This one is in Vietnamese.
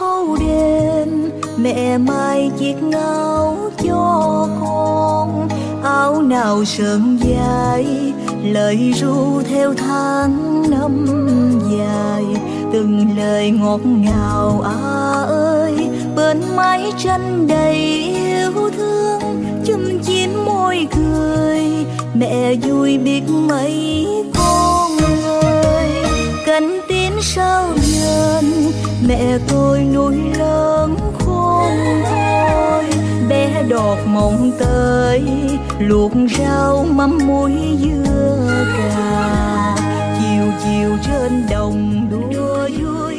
thâu đêm, mẹ may chiếc áo cho con. Áo nào sờn dài, lời ru theo tháng năm dài. Từng lời ngọt ngào ơi, bên mái tranh đầy yêu thương. Chum chím môi cười, mẹ vui biết mấy con ơi. Cánh tiếng sao dần, mẹ tôi nuôi lớn khôn thôi. Bé đọt mộng tới, luộc rau mắm muối dưa cà. Chiều chiều trên đồng đua vui.